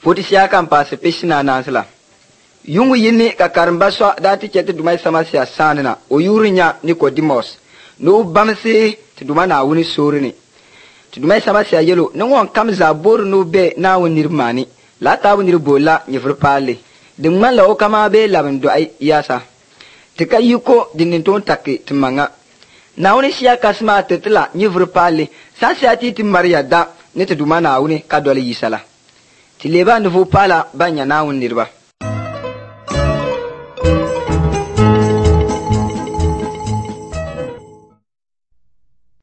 poti siya kan paase peshina nansla yungu yinni ka karamba so dati chete dumai sama siya sanina o yurinya Nicodemus no bamse ti duma na wuni sorini ti dumai sama siya yelo no won kam za bor no be na wonir mani la ta wonir bola nyifur pale de man la o kama be labin do ay yasa ti kayiko dinin ton takke timanga na woni siya kasma tetla nyifur pale sa siya ti Maria da ne ti duma na wuni ka dole yisala ti leba nufu pala banya na wonirba